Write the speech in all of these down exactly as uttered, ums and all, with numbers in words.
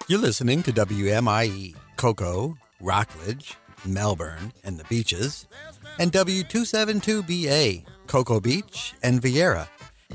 You're listening to W M I E, Cocoa, Rockledge, Melbourne, and the Beaches, and W two seventy-two B A, Cocoa Beach and Vieira.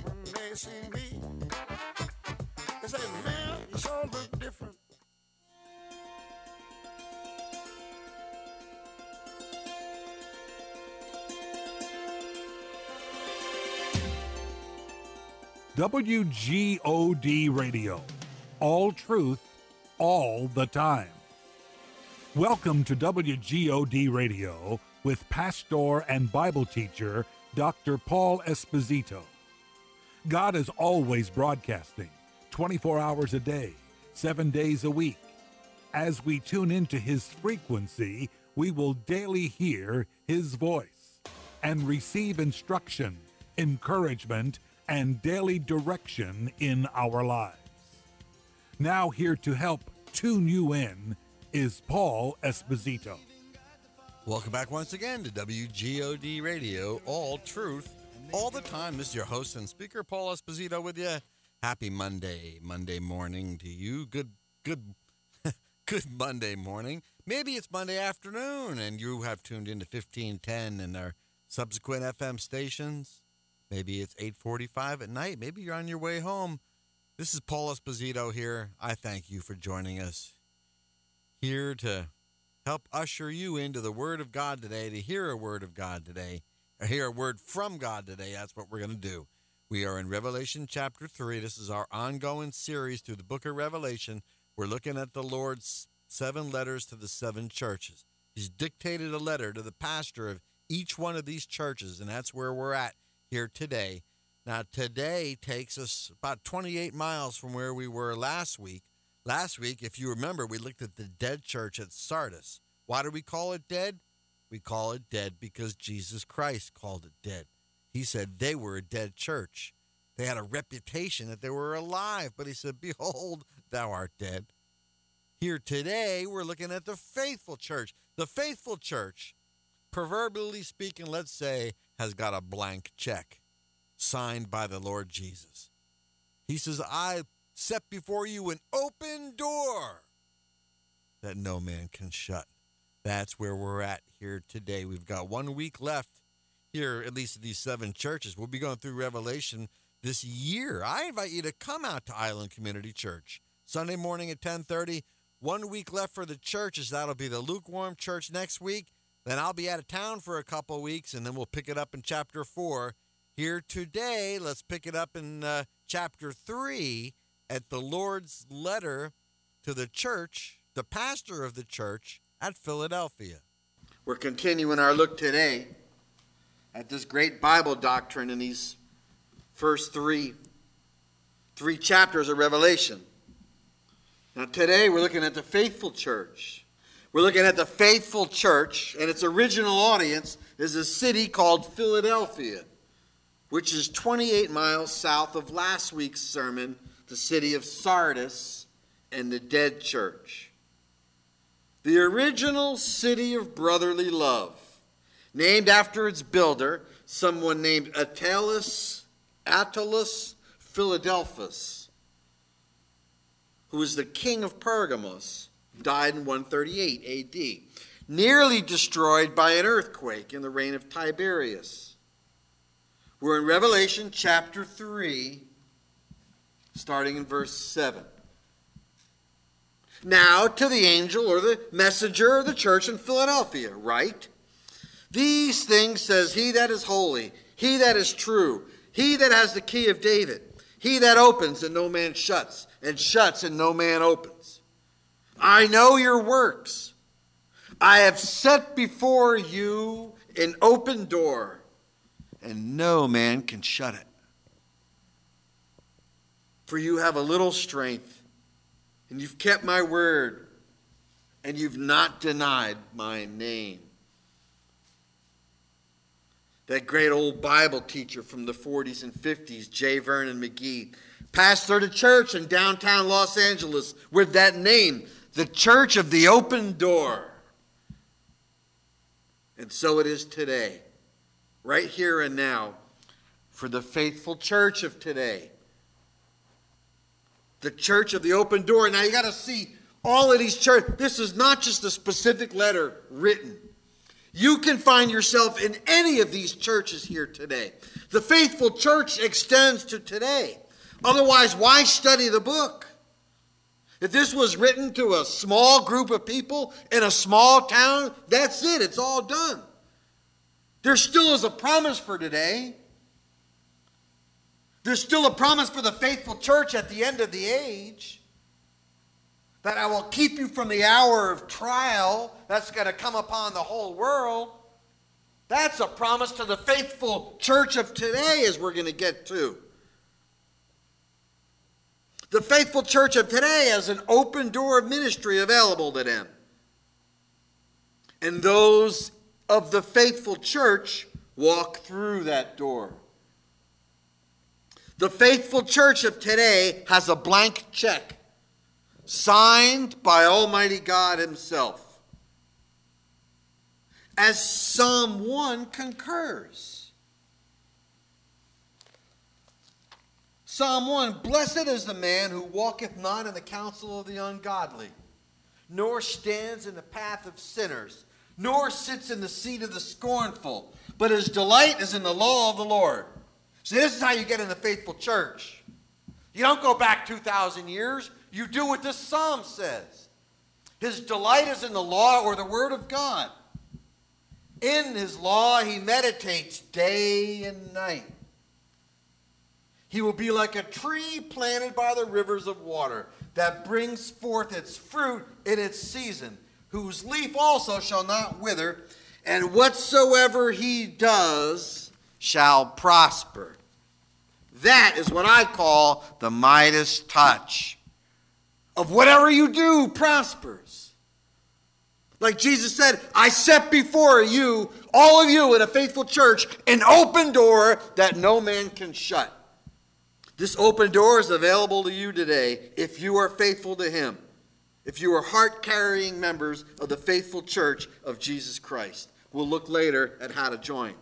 W G O D Radio. All truth, all the time. Welcome to W G O D Radio with pastor and Bible teacher Doctor Paul Esposito. God is always broadcasting, twenty-four hours a day, seven days a week. As we tune into his frequency, we will daily hear his voice and receive instruction, encouragement, and daily direction in our lives. Now here to help tune you in is Paul Esposito. Welcome back once again to W G O D Radio, all truth, all the time. This is your host and speaker, Paul Esposito, with you. Happy Monday, Monday morning to you. Good, good, good Monday morning. Maybe it's Monday afternoon and you have tuned into fifteen ten and our subsequent F M stations. Maybe it's eight forty-five at night. Maybe you're on your way home. This is Paul Esposito here. I thank you for joining us here to help usher you into the Word of God today, to hear a Word of God today, or hear a word from God today. That's what we're going to do. We are in Revelation chapter three. This is our ongoing series through the book of Revelation. We're looking at the Lord's seven letters to the seven churches. He's dictated a letter to the pastor of each one of these churches, and that's where we're at here today. Now, today takes us about twenty-eight miles from where we were last week. Last week, if you remember, we looked at the dead church at Sardis. Why do we call it dead? We call it dead because Jesus Christ called it dead. He said they were a dead church. They had a reputation that they were alive, but he said, behold, thou art dead. Here today, we're looking at the faithful church. The faithful church, proverbially speaking, let's say, has got a blank check signed by the Lord Jesus. He says, I set before you an open door that no man can shut. That's where we're at here today. We've got one week left here, at least at these seven churches. We'll be going through Revelation this year. I invite you to come out to Island Community Church Sunday morning at ten thirty. One week left for the churches. That'll be the Lukewarm Church next week. Then I'll be out of town for a couple of weeks, and then we'll pick it up in chapter four. Here today, let's pick it up in uh, chapter three at the Lord's letter to the church, the pastor of the church at Philadelphia. We're continuing our look today at this great Bible doctrine in these first three, three chapters of Revelation. Now today we're looking at the faithful church. We're looking at the faithful church, and its original audience is a city called Philadelphia, which is twenty-eight miles south of last week's sermon, the city of Sardis and the dead church. The original city of brotherly love, named after its builder, someone named Attalus, Attalus Philadelphus, who was the king of Pergamos, died in one thirty-eight A D, nearly destroyed by an earthquake in the reign of Tiberius. We're in Revelation chapter three, starting in verse seven. Now to the angel or the messenger of the church in Philadelphia, write, these things says he that is holy, he that is true, he that has the key of David, he that opens and no man shuts, and shuts and no man opens. I know your works. I have set before you an open door, and no man can shut it. For you have a little strength, and you've kept my word, and you've not denied my name. That great old Bible teacher from the forties and fifties, J. Vernon McGee, pastored a church in downtown Los Angeles with that name, the Church of the Open Door. And so it is today, right here and now, for the faithful church of today. The Church of the Open Door. Now you got to see All of these churches, this is not just a specific letter written. You can find yourself in any of these churches here today. The faithful church extends to today. Otherwise, why study the book? If this was written to a small group of people in a small town, that's it. It's all done. There still is a promise for today. There's still a promise for the faithful church at the end of the age. That I will keep you from the hour of trial that's going to come upon the whole world. That's a promise to the faithful church of today, as we're going to get to. The faithful church of today has an open door of ministry available to them. And those of the faithful church walk through that door. The faithful church of today has a blank check signed by Almighty God himself. As Psalm one concurs. Psalm one, blessed is the man who walketh not in the counsel of the ungodly, nor stands in the path of sinners, nor sits in the seat of the scornful, but his delight is in the law of the Lord. See, this is how you get in the faithful church. You don't go back two thousand years. You do what this psalm says. His delight is in the law or the word of God. In his law he meditates day and night. He will be like a tree planted by the rivers of water that brings forth its fruit in its season, whose leaf also shall not wither, and whatsoever he does shall prosper. That is what I call the Midas touch. Of whatever you do prospers. Like Jesus said, I set before you, all of you in a faithful church, an open door that no man can shut. This open door is available to you today if you are faithful to him. If you are heart-carrying members of the faithful church of Jesus Christ. We'll look later at how to join.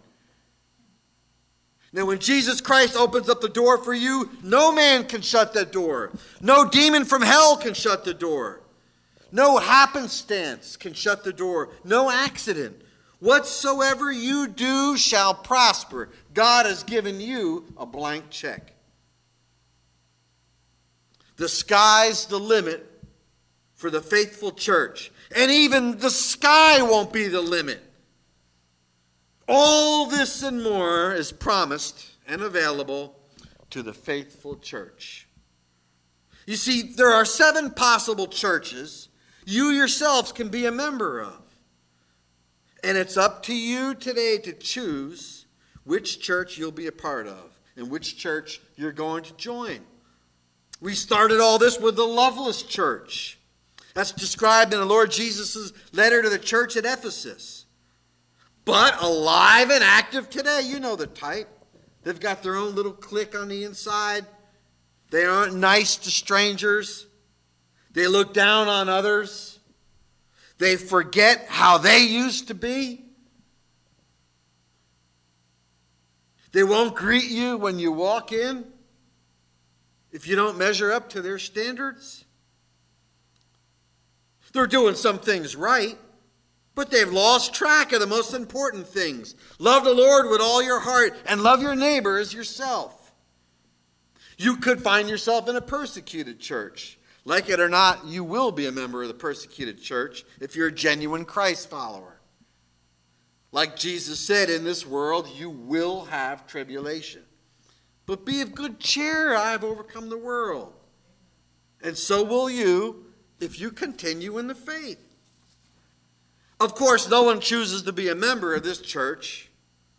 Now, when Jesus Christ opens up the door for you, no man can shut that door. No demon from hell can shut the door. No happenstance can shut the door. No accident. Whatsoever you do shall prosper. God has given you a blank check. The sky's the limit for the faithful church. And even the sky won't be the limit. All this and more is promised and available to the faithful church. You see, there are seven possible churches you yourselves can be a member of. And it's up to you today to choose which church you'll be a part of and which church you're going to join. We started all this with the loveless church. That's described in the Lord Jesus' letter to the church at Ephesus. But alive and active today, you know the type. They've got their own little clique on the inside. They aren't nice to strangers. They look down on others. They forget how they used to be. They won't greet you when you walk in if you don't measure up to their standards. They're doing some things right. But they've lost track of the most important things. Love the Lord with all your heart and love your neighbor as yourself. You could find yourself in a persecuted church. Like it or not, you will be a member of the persecuted church if you're a genuine Christ follower. Like Jesus said, in this world you will have tribulation. But be of good cheer, I have overcome the world. And so will you if you continue in the faith. Of course, no one chooses to be a member of this church.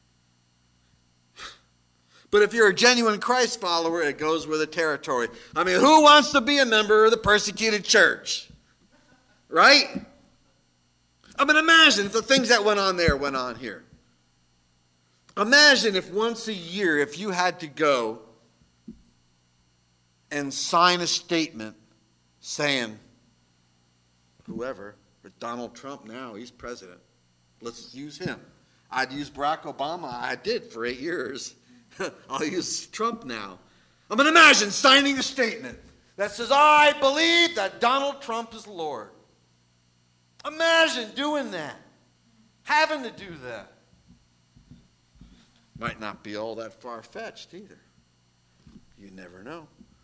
But if you're a genuine Christ follower, it goes with the territory. I mean, who wants to be a member of the persecuted church? Right? I mean, imagine if the things that went on there went on here. Imagine if once a year, if you had to go and sign a statement saying, whoever, but Donald Trump now, he's president. Let's use him. I'd use Barack Obama. I did for eight years. I'll use Trump now. I mean, imagine signing a statement that says, I believe that Donald Trump is Lord. Imagine doing that. Having to do that. Might not be all that far-fetched either. You never know.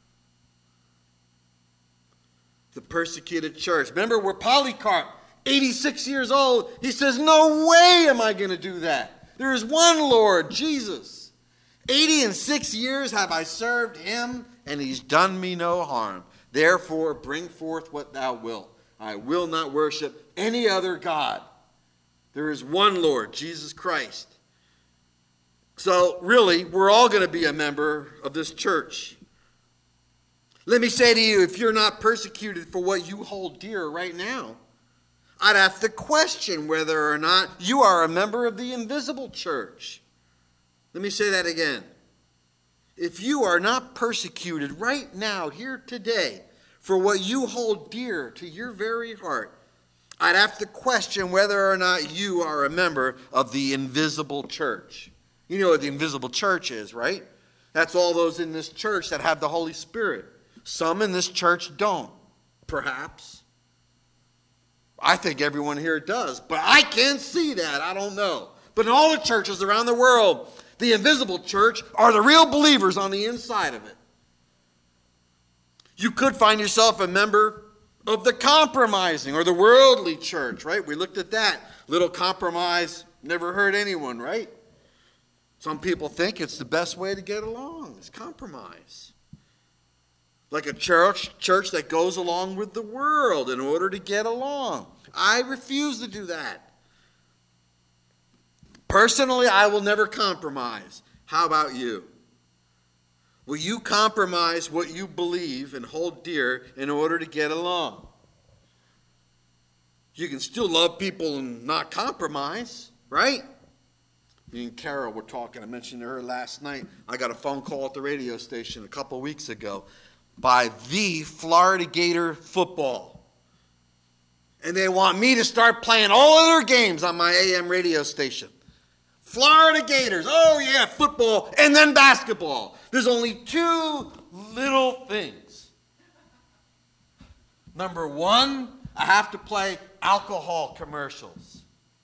The persecuted church. Remember where Polycarp, eighty-six years old, he says, no way am I going to do that. There is one Lord, Jesus. eighty and six years have I served him, and he's done me no harm. Therefore, bring forth what thou wilt. I will not worship any other God. There is one Lord, Jesus Christ. So, really, we're all going to be a member of this church. Let me say to you, if you're not persecuted for what you hold dear right now, I'd have to question whether or not you are a member of the invisible church. Let me say that again. If you are not persecuted right now, here today, for what you hold dear to your very heart, I'd have to question whether or not you are a member of the invisible church. You know what the invisible church is, right? That's all those in this church that have the Holy Spirit. Some in this church don't, perhaps. I think everyone here does, but I can't see that. I don't know. But in all the churches around the world, the invisible church are the real believers on the inside of it. You could find yourself a member of the compromising or the worldly church, right? We looked at that. Little compromise never hurt anyone, right? Some people think it's the best way to get along, is compromise. Like a church, church that goes along with the world in order to get along. I refuse to do that. Personally, I will never compromise. How about you? Will you compromise what you believe and hold dear in order to get along? You can still love people and not compromise, right? Me and Carol were talking. I mentioned to her last night. I got a phone call at the radio station a couple weeks ago by the Florida Gator football. And they want me to start playing all of their games on my A M radio station. Florida Gators. Oh, yeah, football and then basketball. There's only two little things. Number one, I have to play alcohol commercials.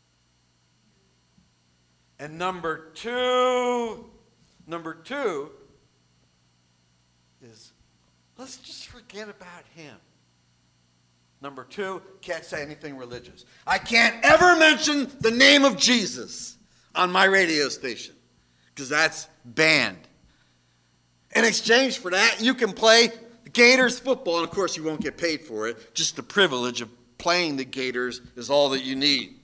And number two, number two is let's just forget about him. Number two, can't say anything religious. I can't ever mention the name of Jesus on my radio station because that's banned. In exchange for that, you can play Gators football, and of course you won't get paid for it. Just the privilege of playing the Gators is all that you need.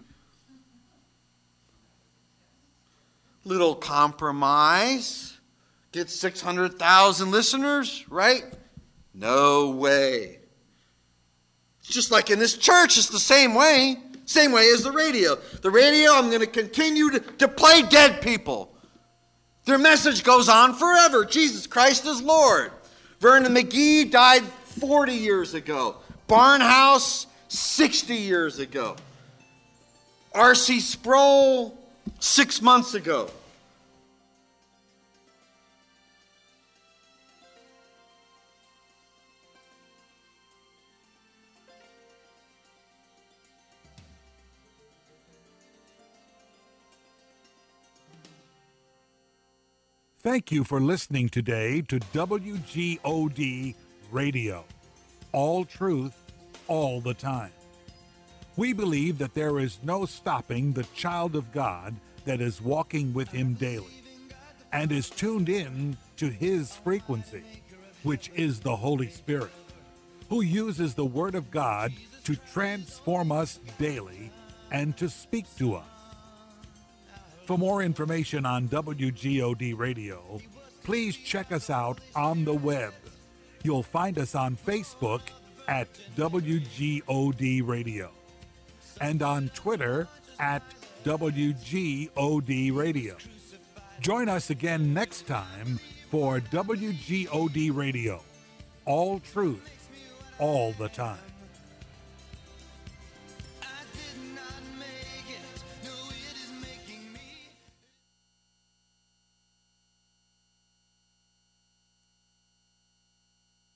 Little compromise. Get six hundred thousand listeners, right? No way. It's just like in this church, it's the same way. Same way as the radio. The radio, I'm going to continue to, to play dead people. Their message goes on forever. Jesus Christ is Lord. Vernon McGee died forty years ago. Barnhouse, sixty years ago. R C Sproul, six months ago. Thank you for listening today to W G O D Radio. All truth, all the time. We believe that there is no stopping the child of God that is walking with him daily and is tuned in to his frequency, which is the Holy Spirit, who uses the Word of God to transform us daily and to speak to us. For more information on W G O D Radio, please check us out on the web. You'll find us on Facebook at W G O D Radio and on Twitter at W G O D Radio. Join us again next time for W G O D Radio. All truth, all the time.